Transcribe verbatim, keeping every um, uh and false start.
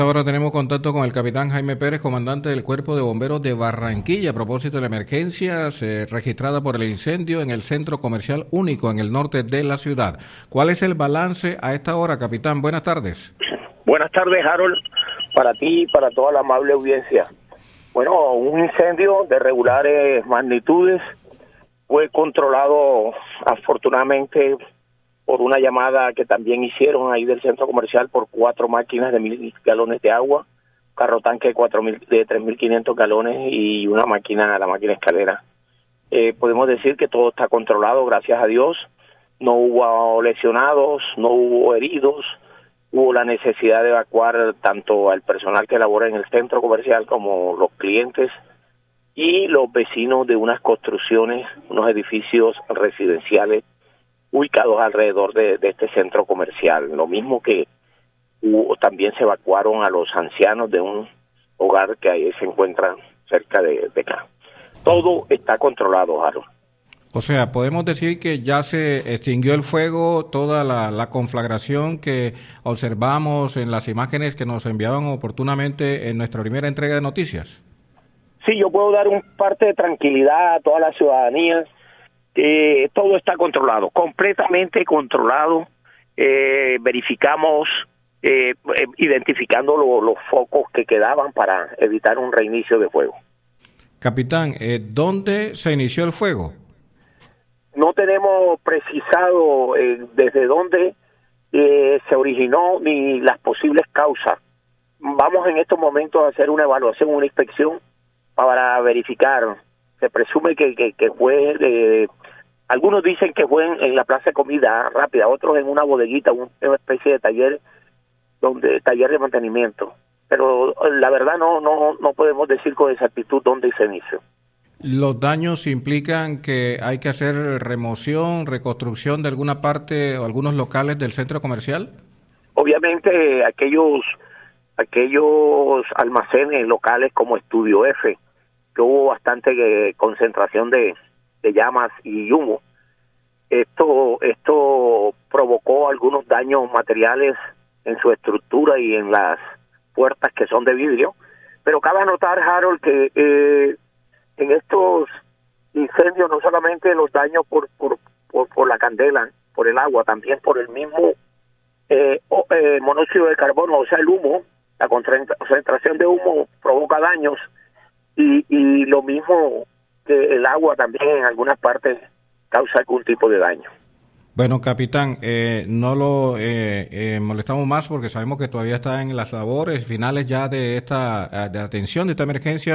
Ahora tenemos contacto con el capitán Jaime Pérez, comandante del Cuerpo de Bomberos de Barranquilla, a propósito de la emergencia eh, registrada por el incendio en el centro comercial único en el norte de la ciudad. ¿Cuál es el balance a esta hora, capitán? Buenas tardes. Buenas tardes, Harold, para ti y para toda la amable audiencia. Bueno, un incendio de regulares magnitudes fue controlado afortunadamente por una llamada que también hicieron ahí del centro comercial por cuatro máquinas de mil galones de agua, carro tanque de, cuatro mil, de tres mil quinientos galones y una máquina, la máquina escalera. Eh, podemos decir que todo está controlado, gracias a Dios. No hubo lesionados, no hubo heridos, hubo la necesidad de evacuar tanto al personal que labora en el centro comercial como los clientes y los vecinos de unas construcciones, unos edificios residenciales ubicados alrededor de, de este centro comercial. Lo mismo que hubo, también se evacuaron a los ancianos de un hogar que ahí se encuentra cerca de, de acá. Todo está controlado, Harold. O sea, podemos decir que ya se extinguió el fuego, toda la, la conflagración que observamos en las imágenes que nos enviaban oportunamente en nuestra primera entrega de noticias. Sí, yo puedo dar un parte de tranquilidad a toda la ciudadanía. Eh, todo está controlado, completamente controlado. Eh, verificamos, eh, eh, identificando lo, los focos que quedaban para evitar un reinicio de fuego. Capitán, eh, ¿dónde se inició el fuego? No tenemos precisado eh, desde dónde eh, se originó ni las posibles causas. Vamos en estos momentos a hacer una evaluación, una inspección para verificar. Se presume que, que, que fue, eh, algunos dicen que fue en, en la plaza de comida rápida, otros en una bodeguita, un, una especie de taller, donde taller de mantenimiento. Pero la verdad no no no podemos decir con exactitud dónde se inició. ¿Los daños implican que hay que hacer remoción, reconstrucción de alguna parte o algunos locales del centro comercial? Obviamente aquellos aquellos almacenes locales como Estudio F, que hubo bastante eh, concentración de, de llamas y humo. Esto esto provocó algunos daños materiales en su estructura y en las puertas que son de vidrio, pero cabe anotar, Harold, que eh, en estos incendios no solamente los daños por, por por por la candela, por el agua, también por el mismo eh, o, eh, monóxido de carbono, o sea, el humo, la concentración de humo provoca daños y, y lo mismo que el agua también en algunas partes causa algún tipo de daño. Bueno, capitán, eh, no lo eh, eh, molestamos más porque sabemos que todavía está en las labores finales ya de esta de atención de esta emergencia.